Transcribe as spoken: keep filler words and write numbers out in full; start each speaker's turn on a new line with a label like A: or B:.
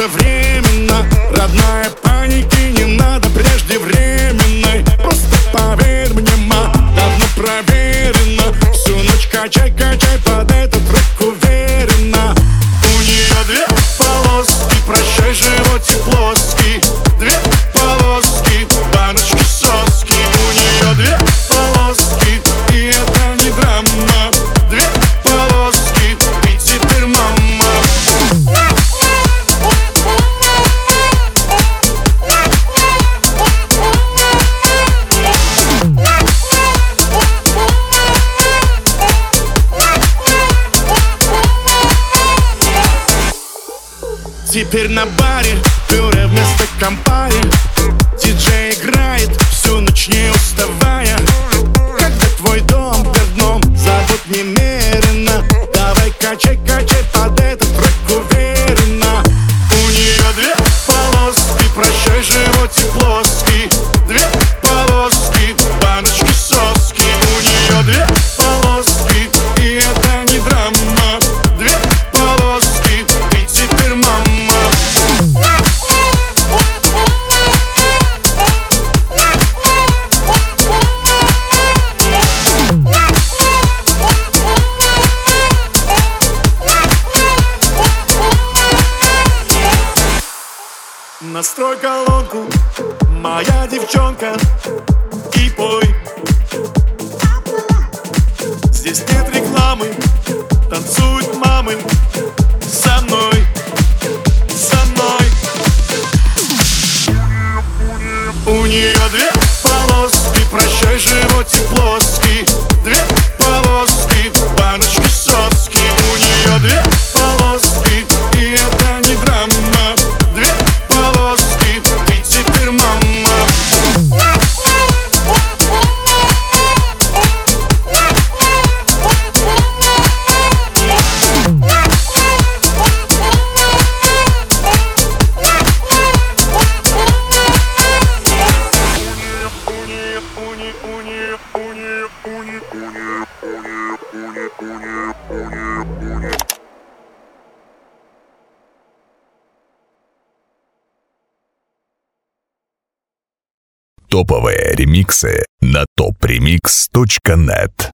A: это временно. Родная, паники не надо преждевременной. Просто поверь мне, ма, давно проверено. Всю ночь качай, качай под этот трек уверенно. У нее две полоски, прощай, животик плоский. Две полоски, баночки, соски. У нее две полоски, и это не драма. Две полоски, и теперь мама. Теперь на баре пюре вместо компании. Диджей играет всю ночь не уставая. Когда твой дом вверх дном, забудь немерено. Давай качай, качай под этот трек уверенно. У нее две полоски, прощай, животик плоский. Две полоски, баночки, соски. У нее две полоски, и это не драма. Две полоски, и теперь мама. Настрой колонку, моя девчонка, и пой. Здесь нет рекламы, танцуют мамы. Со мной, со мной. У нее две полоски, прощай, животик плоский. Две полоски, баночки, соски. У нее две полоски, и это не драма. Две полоски, и теперь мама.
B: Топовые ремиксы на топ ремикс точка нет.